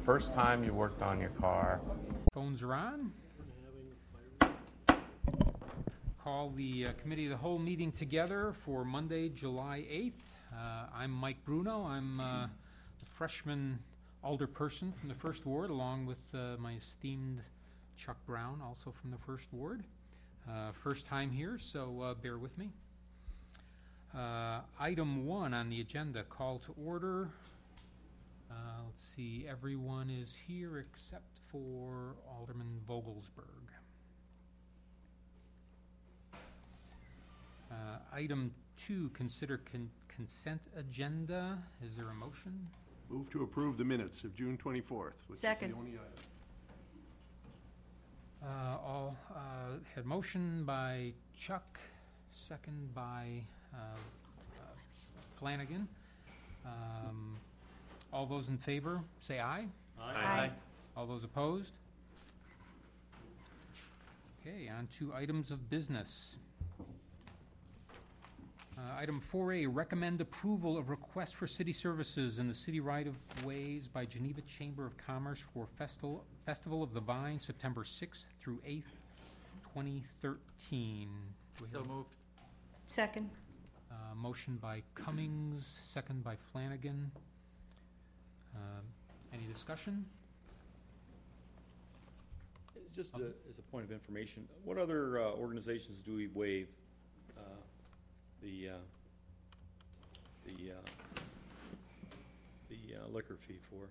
first time you worked on your car. Phones are on. Call the Committee of the Whole meeting together for Monday, July 8th. I'm Mike Bruno. I'm a freshman alderperson from the First Ward, along with my esteemed Chuck Brown, also from the First Ward. First time here, so bear with me. Item 1 on the agenda, call to order. Let's see, everyone is here except for Alderman Vogelsberg. Item 2, consider consent agenda. Is there a motion? Move to approve the minutes of June 24th. Second. Is the only item. All had motion by Chuck, second by Flanagan. All those in favor, say aye. Aye. All those opposed? Okay, on to items of business. Item 4A, recommend approval of request for city services in the city right-of-ways by Geneva Chamber of Commerce for Festival of the Vine, September 6th through 8th, 2013. So moved. Second. Motion by Cummings, second by Flanagan. Any discussion? Just as a point of information, what other organizations do we waive the liquor fee for?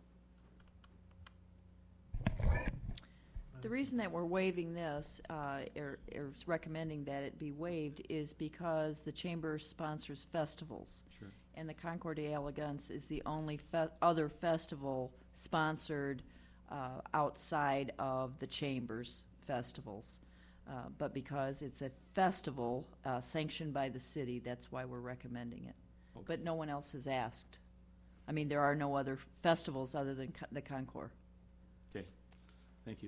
The reason that we're waiving this, or recommending that it be waived, is because the Chamber sponsors festivals. Sure. And the Concours d'Elegance is the only other festival sponsored outside of the Chamber's festivals. But because it's a festival sanctioned by the city, that's why we're recommending it. Okay. But no one else has asked. I mean, there are no other festivals other than the Concours. Okay, thank you.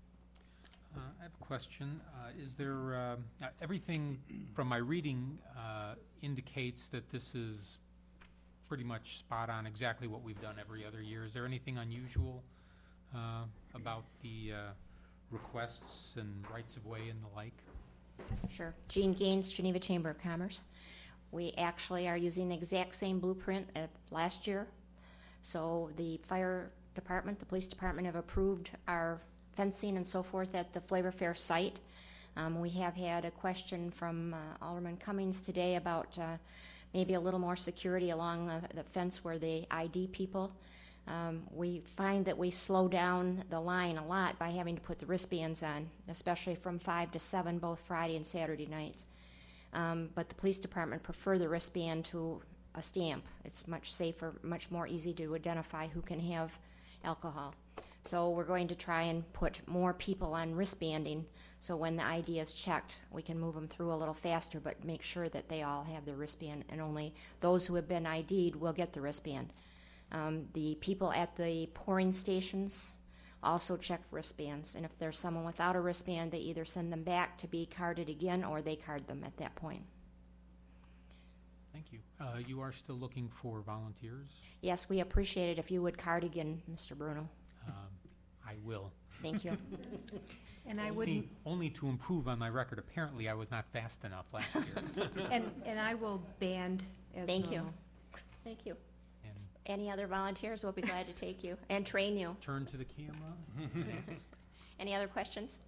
I have a question. Is there, everything from my reading indicates that this is pretty much spot on exactly what we've done every other year. Is there anything unusual about the requests and rights of way and the like? Sure. Jean Gaines, Geneva Chamber of Commerce. We actually are using the exact same blueprint as last year. So the fire department, the police department have approved our fencing and so forth at the Flavor Fair site. We have had a question from Alderman Cummings today about maybe a little more security along the fence where they ID people. We find that we slow down the line a lot by having to put the wristbands on, especially from 5 to 7, both Friday and Saturday nights. But the police department prefer the wristband to a stamp. It's much safer, much more easy to identify who can have alcohol. So we're going to try and put more people on wristbanding, so when the ID is checked, we can move them through a little faster, but make sure that they all have their wristband, and only those who have been ID'd will get the wristband. The people at the pouring stations also check wristbands, and if there's someone without a wristband, they either send them back to be carded again, or they card them at that point. Thank you. You are still looking for volunteers? Yes, we appreciate it if you would card again, Mr. Bruno. I will. Thank you. And I wouldn't. Only to improve on my record. Apparently, I was not fast enough last year. And I will band as Thank you. normal. Thank you. And Any other volunteers? We'll be glad to take you and train you. turn to the camera and ask. Any other questions?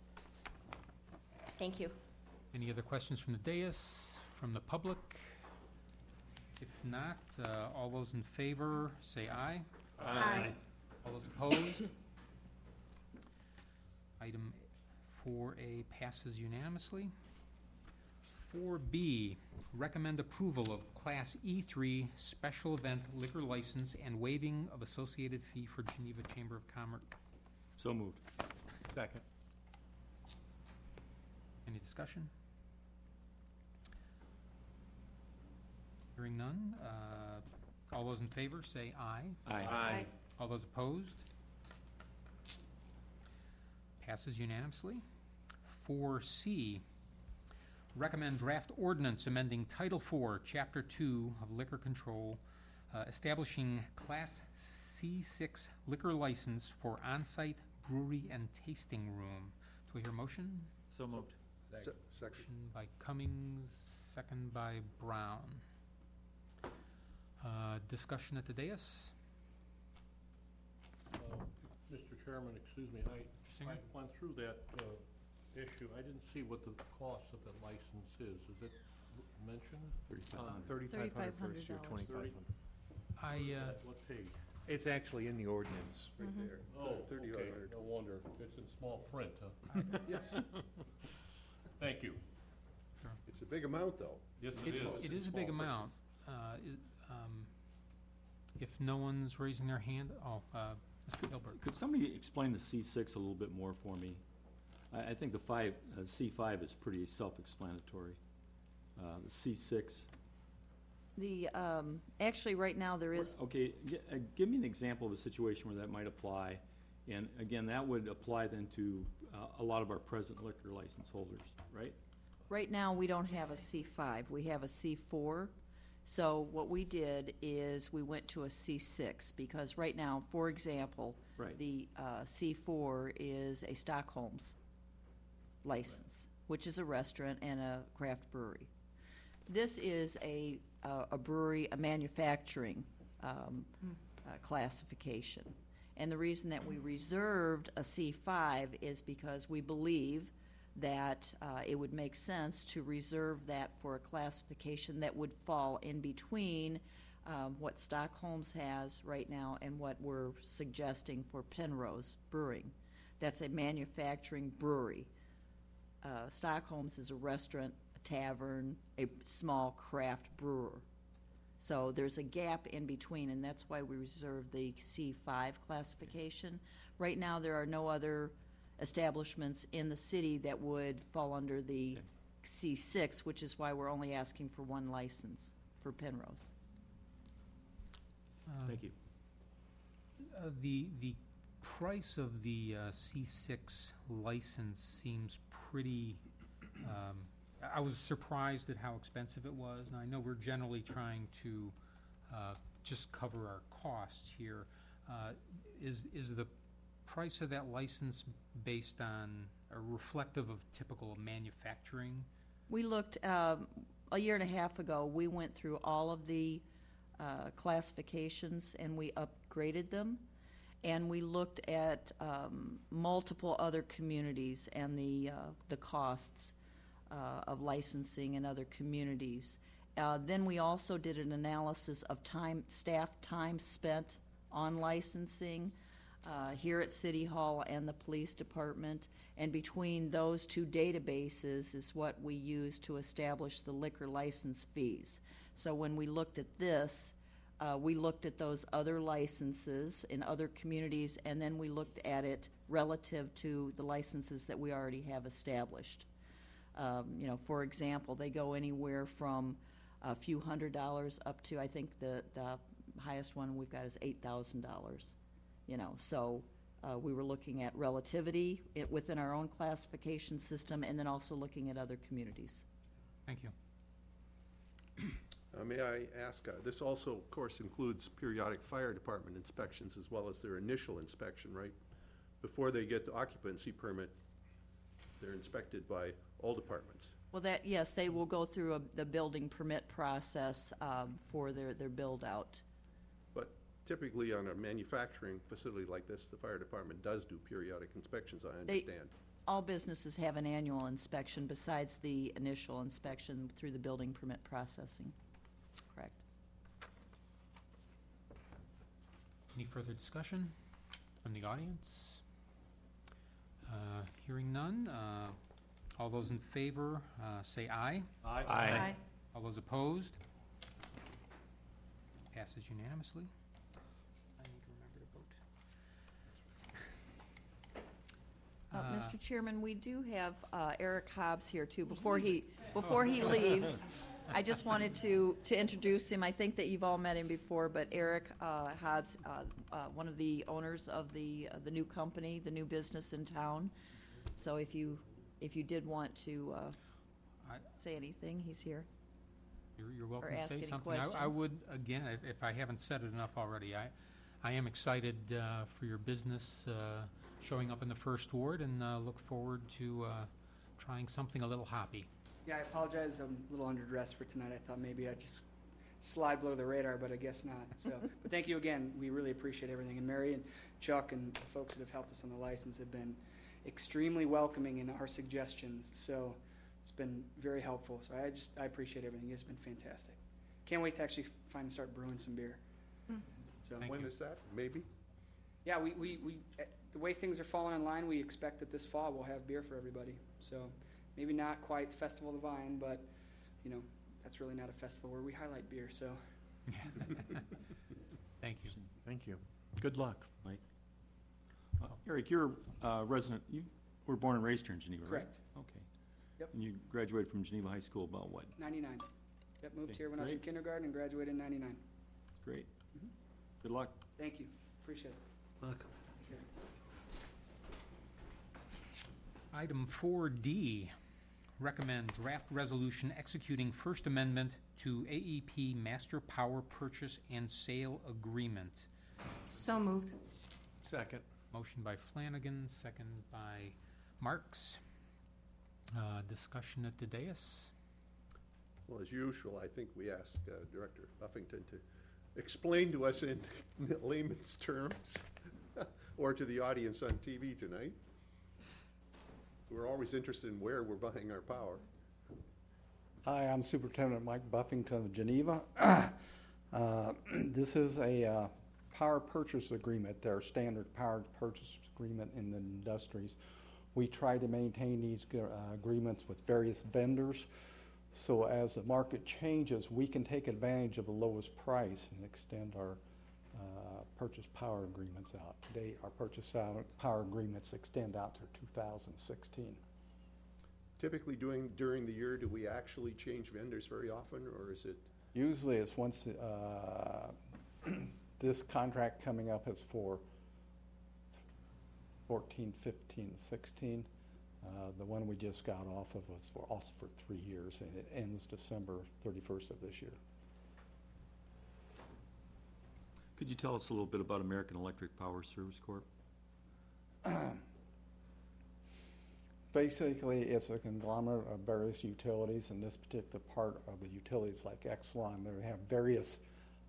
Thank you. Any other questions from the dais, from the public? If not, all those in favor say aye. Aye. All those opposed? Item 4A passes unanimously. 4B, recommend approval of Class E3 special event liquor license and waiving of associated fee for Geneva Chamber of Commerce. So moved. Second. Any discussion? Hearing none. All those in favor say aye. Aye. All those opposed? Passes unanimously. 4C, recommend draft ordinance amending Title IV, Chapter 2 of Liquor Control, establishing Class C6 liquor license for on-site brewery and tasting room. Do I hear a motion? So moved. Second. Motion by Cummings, second by Brown. Discussion at the dais? Mr. Chairman, excuse me, I Singer? went through that issue. I didn't see what the cost of the license is. Is it mentioned? $3,500 first year, $3,500. $2,500. What page? It's actually in the ordinance right there. Oh, okay, $3,500. no wonder. It's in small print, huh? Yes, Thank you. it's a big amount, though. Yes, it is. It is a big amount. If no one's raising their hand, Mr. Gilbert. Could somebody explain the C6 a little bit more for me? I think the C5 is pretty self-explanatory. The C6, Actually, right now, there is, okay, give me an example of a situation where that might apply. And again, that would apply then to a lot of our present liquor license holders, right? right now, we don't have a C5, we have a C4. So what we did is we went to a C6, because right now, for example, Right. the C4 is a Stockholm's license, which is a restaurant and a craft brewery. This is a brewery, a manufacturing classification. And the reason that we reserved a C5 is because we believe that it would make sense to reserve that for a classification that would fall in between what Stockholm's has right now and what we're suggesting for Penrose Brewing. That's a manufacturing brewery. Stockholm's is a restaurant, a tavern, a small craft brewer. So there's a gap in between, and that's why we reserve the C5 classification. Right now, there are no other establishments in the city that would fall under the C6, which is why we're only asking for one license for Penrose. Thank you. The price of the C6 license seems pretty, I was surprised at how expensive it was, and I know we're generally trying to just cover our costs here. Is the price of that license based on, or reflective of typical manufacturing? We looked, a year and a half ago, we went through all of the classifications and we upgraded them. And we looked at multiple other communities and the costs of licensing in other communities. Then we also did an analysis of staff time spent on licensing here at City Hall and the Police Department. And between those two databases is what we use to establish the liquor license fees. So when we looked at this, we looked at those other licenses in other communities, and then we looked at it relative to the licenses that we already have established. For example, they go anywhere from a few $100s up to, I think the highest one we've got is $8,000. So we were looking at relativity within our own classification system, and then also looking at other communities. Thank you. May I ask, this also, of course, includes periodic fire department inspections as well as their initial inspection, right? Before they get the occupancy permit, they're inspected by all departments. Well, yes, they will go through the building permit process for their build-out. But typically on a manufacturing facility like this, the fire department does do periodic inspections, I understand. All businesses have an annual inspection besides the initial inspection through the building permit processing. Correct. Any further discussion from the audience? Hearing none, all those in favor say aye. Aye. All those opposed? Passes unanimously. I need to remember to vote. Mr. Chairman, we do have Eric Hobbs here too. Before he leaves, I just wanted to introduce him. I think that you've all met him before, but Eric Hobbs, one of the owners of the new company, the new business in town. So if you did want to say anything, he's here. You're welcome Or to ask say any something. I questions. would, again, if I haven't said it enough already, I am excited for your business showing up in the First Ward, and look forward to trying something a little hoppy. Yeah, I apologize. I'm a little underdressed for tonight. I thought maybe I'd just slide below the radar, but I guess not. So, but thank you again. We really appreciate everything. And Mary and Chuck and the folks that have helped us on the license have been extremely welcoming in our suggestions. So it's been very helpful. So I appreciate everything. It's been fantastic. Can't wait to actually finally start brewing some beer. So Thank When you. is that? Maybe? yeah, we the way things are falling in line, we expect that this fall we'll have beer for everybody. So maybe not quite Festival of the Vine, but you know, that's really not a festival where we highlight beer. So Thank you. Thank you. Good luck. Eric, you're a resident, you were born and raised here in Geneva, right? correct. Okay. Yep. And you graduated from Geneva High School about what? 99. Yep, moved Okay, here when I was in great. kindergarten and graduated in 99. That's great. Mhm. Good luck. Thank you. Appreciate it. Welcome. Take care. Item 4D, recommend draft resolution executing First Amendment to AEP Master Power Purchase and Sale Agreement. So moved. Second. Motion by Flanagan, second by Marks. Discussion at the dais. Well, as usual, I think we ask Director Buffington to explain to us in layman's terms, or to the audience on TV tonight. We're always interested in where we're buying our power. Hi, I'm Superintendent Mike Buffington of Geneva. This is a power purchase agreement, our standard power purchase agreement in the industries. We try to maintain these agreements with various vendors, so as the market changes, we can take advantage of the lowest price and extend our purchase power agreements out. Today, our purchase power agreements extend out to 2016. Typically during the year, do we actually change vendors very often, or is it? Usually it's once, this contract coming up is for 14, 15, 16. The one we just got off of was also for 3 years, and it ends December 31st of this year. Could you tell us a little bit about American Electric Power Service Corp? Basically, it's a conglomerate of various utilities. In this particular part of the utilities, like Exelon, they have various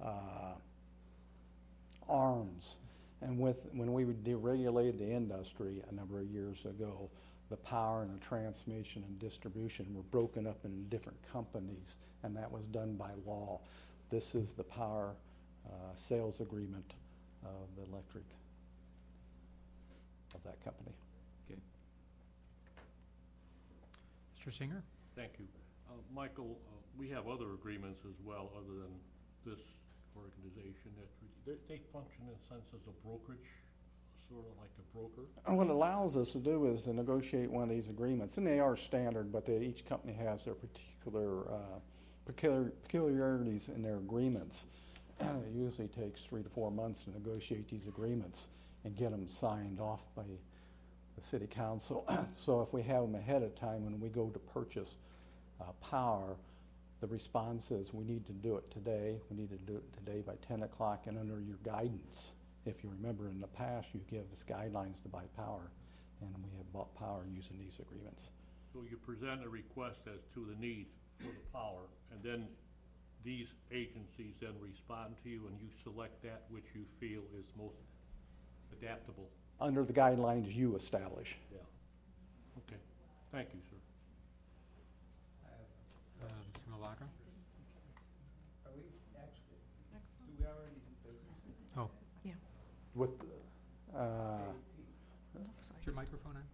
arms. And when we deregulated the industry a number of years ago, the power and the transmission and distribution were broken up into different companies, and that was done by law. This is the power sales agreement of the electric of that company. Okay. Mr. Singer? Thank you. Michael, we have other agreements as well, other than this organization, that they function in a sense as a brokerage, sort of like a broker? And what it allows us to do is to negotiate one of these agreements, and they are standard, but each company has their particular peculiarities in their agreements. It usually takes 3 to 4 months to negotiate these agreements and get them signed off by the city council. So if we have them ahead of time when we go to purchase power, the response is we need to do it today. We need to do it today by 10 o'clock and under your guidance. If you remember in the past, you give us guidelines to buy power, and we have bought power using these agreements. So you present a request as to the need for the power, and then these agencies then respond to you, and you select that which you feel is most adaptable. Under the guidelines you establish. Yeah. Okay. Thank you, sir. Mr. Malacca? Are we actually, do we already do business? Oh, With, is your microphone on?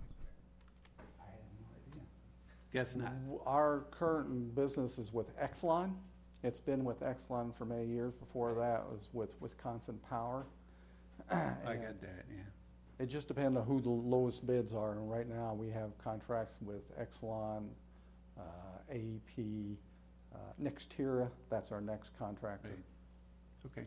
Guess not. Our current business is with Exelon. It's been with Exelon for many years. Before that was with Wisconsin Power. I got that, yeah. It just depends on who the lowest bids are, and right now we have contracts with Exelon, AEP, Nextera, that's our next contractor. Right. Okay.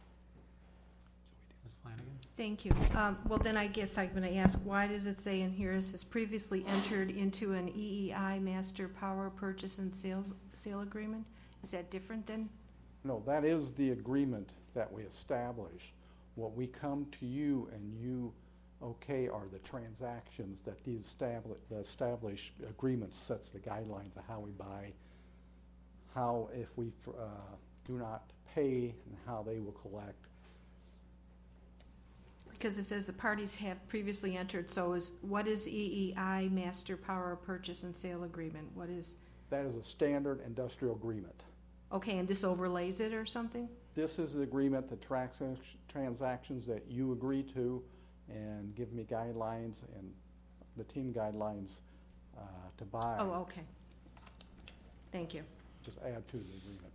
Ms. Flanagan? Thank you. Well, then I guess I'm going to ask, why does it say in here, it says previously entered into an EEI Master Power Purchase and Sale Agreement? Is that different than? No, that is the agreement that we established. What we come to you and you okay are the transactions that the established agreement sets the guidelines of how we buy, how if we do not pay, and how they will collect. Because it says the parties have previously entered, so what is EEI Master Power Purchase and Sale Agreement? What is, That is a standard industrial agreement. okay, and this overlays it or something? This is the agreement, the transactions that you agree to, and give me guidelines and the team guidelines to buy. Oh, okay. Thank you. Just add to the agreement.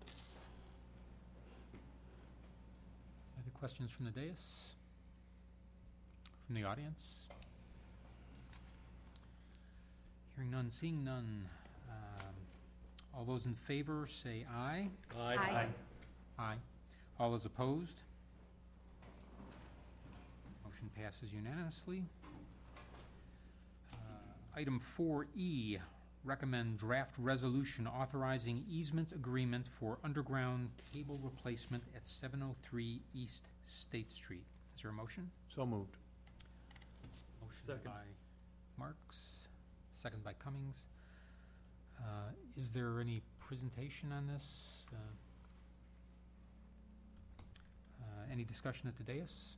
Other questions from the dais? From the audience? Hearing none, seeing none. All those in favor say aye. Aye. Aye. All those opposed? Motion passes unanimously. Item 4E, recommend draft resolution authorizing easement agreement for underground cable replacement at 703 East State Street. Is there a motion? So moved. Motion by Marks, second by Cummings. Is there any presentation on this? Any discussion at the dais?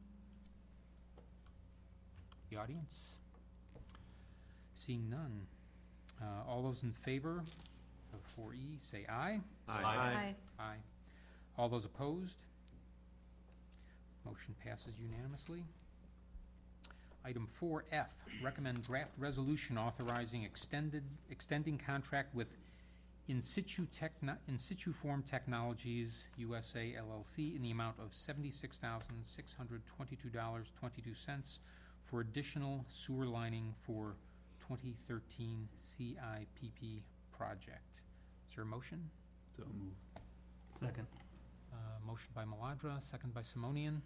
The audience? Seeing none. All those in favor of 4E say aye. Aye. Aye. All those opposed? Motion passes unanimously. Item 4F, recommend draft resolution authorizing extending contract with In Situ Form Technologies USA LLC in the amount of $76,622.22 for additional sewer lining for 2013 CIPP project. Is there a motion? So moved. Second. Motion by Maladra, second by Simonian.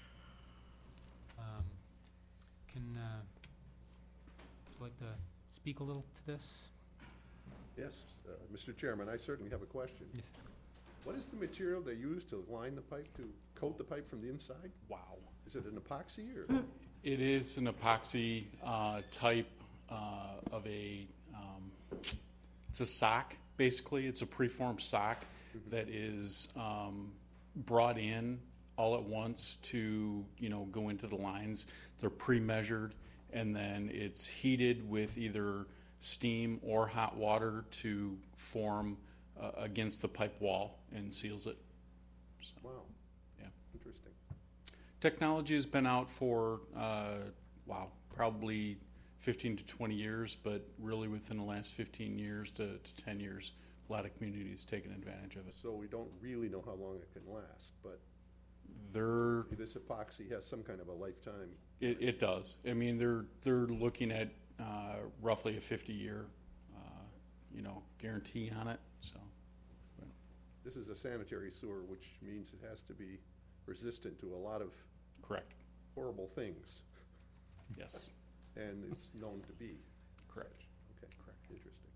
Would you like to speak a little to this? Yes, Mr. Chairman, I certainly have a question. Yes. What is the material they use to line the pipe, to coat the pipe from the inside? Wow. Is it an epoxy or? It is an epoxy type of a, it's a sock, basically. It's a preformed sock that is brought in all at once to, go into the lines. They're pre-measured, and then it's heated with either steam or hot water to form against the pipe wall and seals it. So, Wow. yeah. Interesting. Technology has been out for, probably 15 to 20 years, but really within the last 15 years to 10 years, a lot of communities taken advantage of it. So we don't really know how long it can last, but this epoxy has some kind of a lifetime. It does. I mean, they're looking at roughly a 50-year, guarantee on it. So, This is a sanitary sewer, which means it has to be resistant to a lot of correct. horrible things, Yes. and it's known to be. Correct. such. Okay, Correct. Interesting.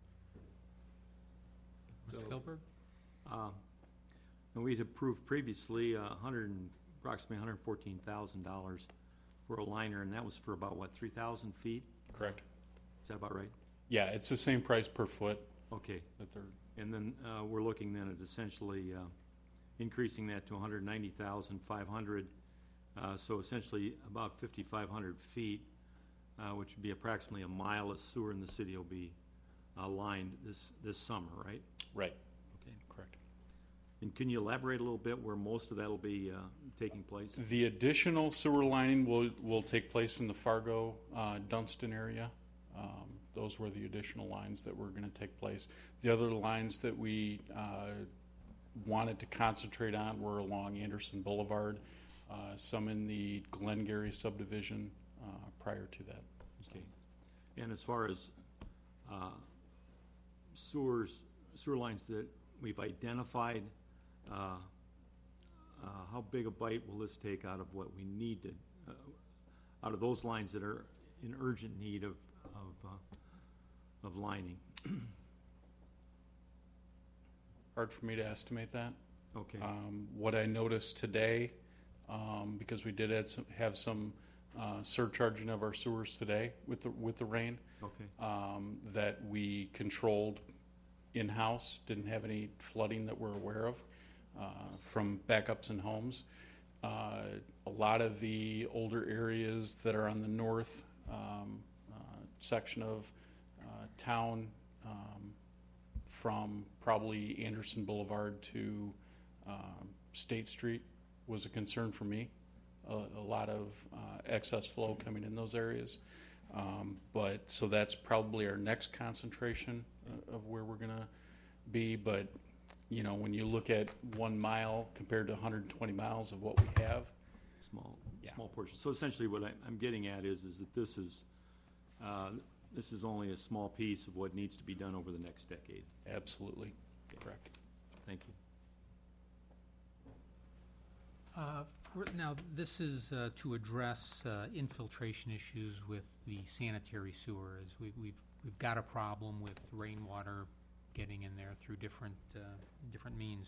Mr. Kilberg? And we'd approved previously approximately $114,000 for a liner, and that was for about, 3,000 feet? Correct. Is that about right? Yeah, it's the same price per foot Okay. that they're. And then we're looking then at essentially increasing that to 190,500, so essentially about 5,500 feet, which would be approximately a mile of sewer in the city will be lined this summer, right? Right. Okay. Correct. And can you elaborate a little bit where most of that will be taking place? The additional sewer lining will take place in the Fargo, Dunston area. Those were the additional lines that were going to take place. The other lines that we wanted to concentrate on were along Anderson Boulevard, some in the Glengarry subdivision prior to that. Okay. And as far as sewer lines that we've identified, how big a bite will this take out of what we need to, out of those lines that are in urgent need of lining? Hard for me to estimate that. Okay. What I noticed today because we did have some surcharging of our sewers today with the rain. Okay. That we controlled in-house, didn't have any flooding that we're aware of from backups in homes. A lot of the older areas that are on the north section of town, from probably Anderson Boulevard to State Street, was a concern for me. A lot of excess flow coming in those areas. So that's probably our next concentration of where we're gonna be. But, you know, when you look at 1 mile compared to 120 miles of what we have, Small portion. So essentially what I'm getting at is that this is only a small piece of what needs to be done over the next decade. absolutely correct. Thank you. Now, this is to address infiltration issues with the sanitary sewers. We've got a problem with rainwater getting in there through different means.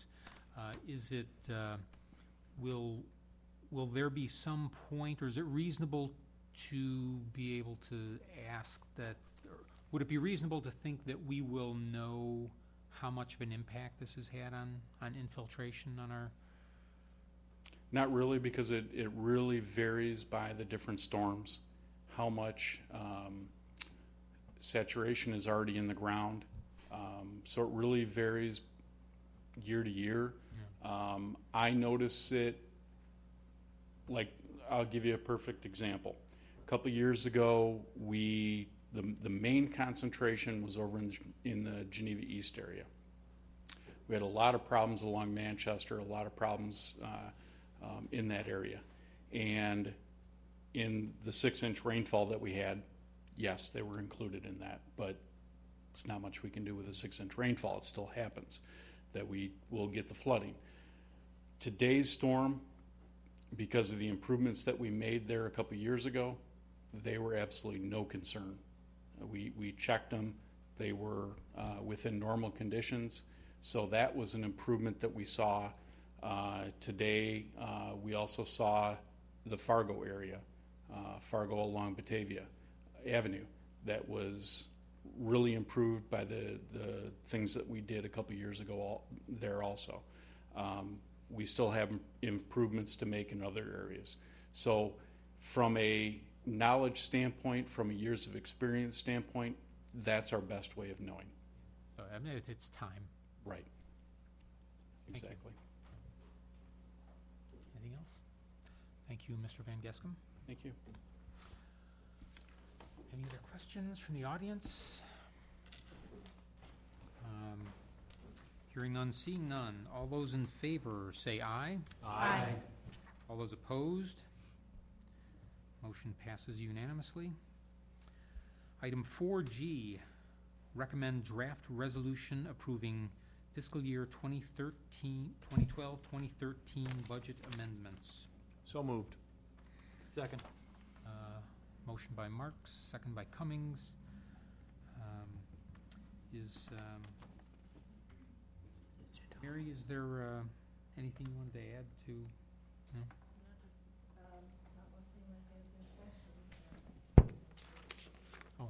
Will there be some point, or is it reasonable to be able to ask that, or would it be reasonable to think that we will know how much of an impact this has had on infiltration on our? Not really, because it really varies by the different storms, how much saturation is already in the ground. So it really varies year to year. Yeah. I notice it, like, I'll give you a perfect example. A couple years ago, the main concentration was over in the Geneva East area. We had a lot of problems along Manchester, a lot of problems in that area. And in the 6-inch rainfall that we had, yes, they were included in that, but it's not much we can do with a 6-inch rainfall. It still happens that we will get the flooding. Today's storm, because of the improvements that we made there a couple years ago, they were absolutely no concern. We checked them. They were within normal conditions. So that was an improvement that we saw. Today, we also saw the Fargo area, Fargo along Batavia Avenue, that was really improved by the things that we did a couple years ago there also. We still have improvements to make in other areas. So from a knowledge standpoint, from a years of experience standpoint, that's our best way of knowing. So I mean, it's time. Right. Thank you. Exactly. Anything else? Thank you, Mr. Van Gescam. Thank you. Any other questions from the audience? Hearing none, seeing none. All those in favor say aye. Aye. All those opposed? Motion passes unanimously. Item 4G, recommend draft resolution approving fiscal year 2012-2013 budget amendments. So moved. Second. Motion by Marks, second by Cummings. Mary, is there anything you wanted to add to? No? Oh.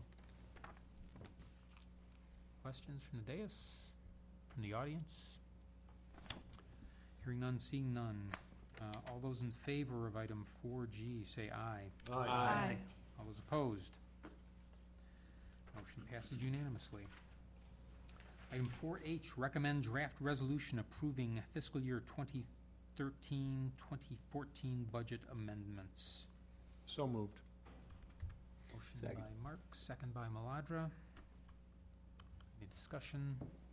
Questions from the dais? From the audience? Hearing none, seeing none. All those in favor of item 4G say aye. Aye. All those opposed? Motion passes unanimously. Item 4H, recommend draft resolution approving fiscal year 2013-2014 budget amendments. So moved. Motion Second. by Marks, second by Maladra. Any discussion?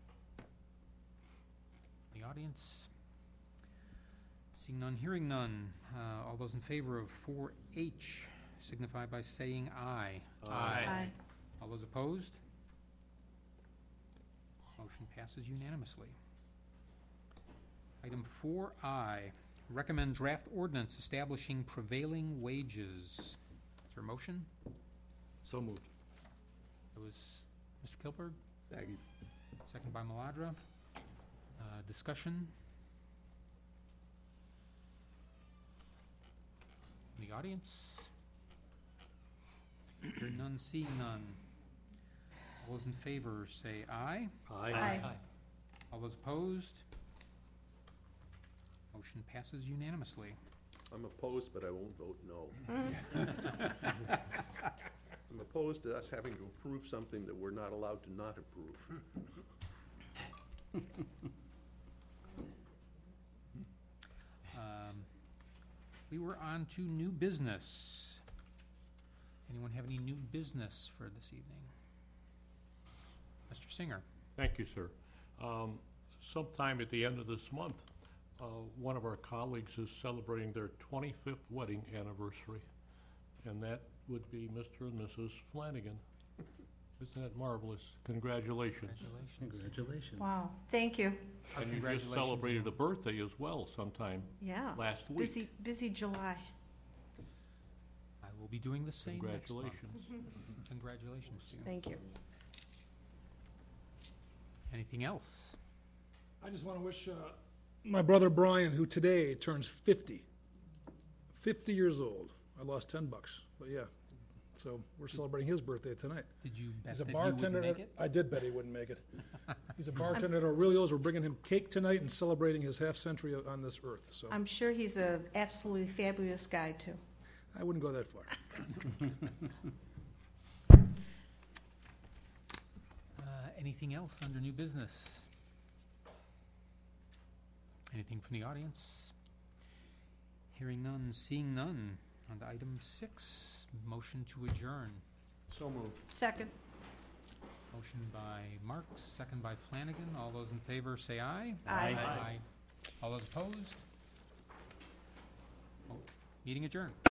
The audience? Seeing none, hearing none. All those in favor of 4H signify by saying aye. Aye. All those opposed? Motion passes unanimously. Item 4I, recommend draft ordinance establishing prevailing wages. Is there a motion? So moved. It was Mr. Kilberg, Second. second by Maladra. Discussion? from the audience? Hearing none, seeing none. All those in favor say aye. Aye. All those opposed? Motion passes unanimously. I'm opposed, but I won't vote no. I'm opposed to us having to approve something that we're not allowed to not approve. We were on to new business. Anyone have any new business for this evening? Mr. Singer? Thank you, sir. Sometime at the end of this month, one of our colleagues is celebrating their 25th wedding anniversary, and that would be Mr. and Mrs. Flanagan. Isn't that marvelous? Congratulations. Congratulations. Wow, thank you. And you just Congratulations. celebrated a birthday as well sometime Yeah. last week. Busy July. I will be doing the same next month. Congratulations. Congratulations to you. Thank you. Anything else? I just want to wish my brother Brian, who today turns 50 years old. I lost $10, but yeah. So we're celebrating his birthday tonight. Did you bet He's a that he bartender. wouldn't make it? I did bet he wouldn't make it. He's a bartender at Aurelio's. We're bringing him cake tonight and celebrating his half century on this earth. So I'm sure he's a absolutely fabulous guy, too. I wouldn't go that far. Anything else under new business? Anything from the audience? Hearing none, seeing none. On to item 6, motion to adjourn. So moved. Second. Motion by Marks, second by Flanagan. All those in favor say aye. Aye. All those opposed? Meeting adjourned.